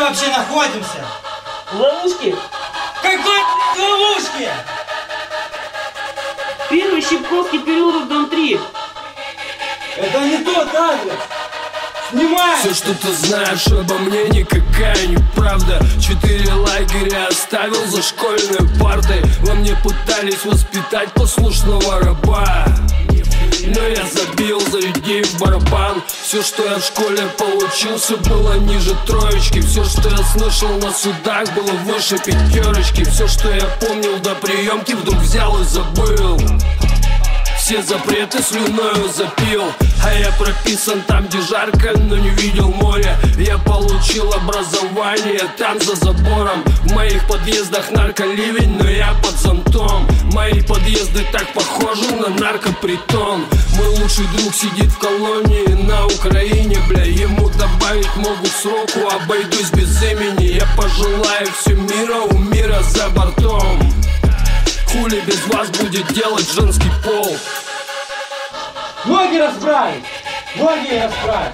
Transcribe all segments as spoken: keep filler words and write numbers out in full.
вообще находимся? В ловушке? Какой ловушки? Первый Щипковский переулок, дом три. Это не тот адрес. Снимай! Все, что ты знаешь обо мне, никакая не правда. Четыре лагеря оставил за школьной партой. Во мне пытались воспитать послушного раба, но я забил за людей в барабан. Все, что я в школе получил, все было ниже троечки. Все, что я слышал на судах, было выше пятерочки. Все, что я помнил до приемки, вдруг взял и забыл. Все запреты слюною запил, а я прописан там, где жарко, но не видел моря. Я получил образование там за забором. В моих подъездах нарколивень, но я под зонтом. Мои подъезды так похожи на наркопритон. Мой лучший друг сидит в колонии на Украине, бля. Ему добавить могут сроку, обойдусь без имени. Я пожелаю всем мира, у мира за бортом. Хули без вас будет делать женский пол? Ноги расправить! Ноги расправить!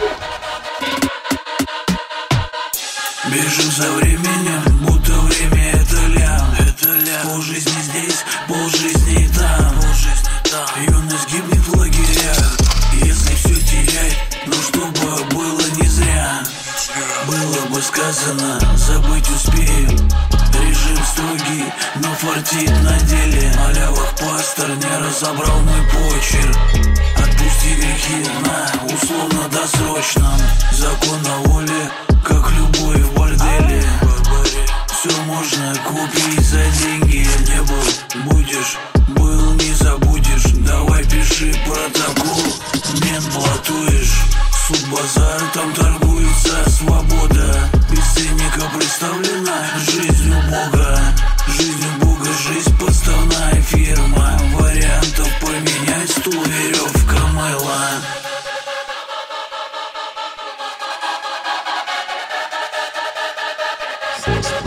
Бежим за временем, будто время это лям, это лям. Полжизни здесь, полжизни там, полжизни там. Юность гибнет в лагерях, если все терять, но чтобы было не зря. Было бы сказано, забыть успеем. Режим строгий, но фартит на деле. Малявых пастор не разобрал мой почерк. Отпусти грехи на условно-досрочном. Закон на воле, как любовь в борделе. Все можно купить за деньги. Не был, будешь, был, не забудешь. Давай пиши протокол, мент блатуешь. Суд, базар, там торгуется свобода. Без ценника представлена жизнь у Бога. Жизнь у Бога, жизнь подставная фирма. Вариантов поменять стул, веревка мыла. First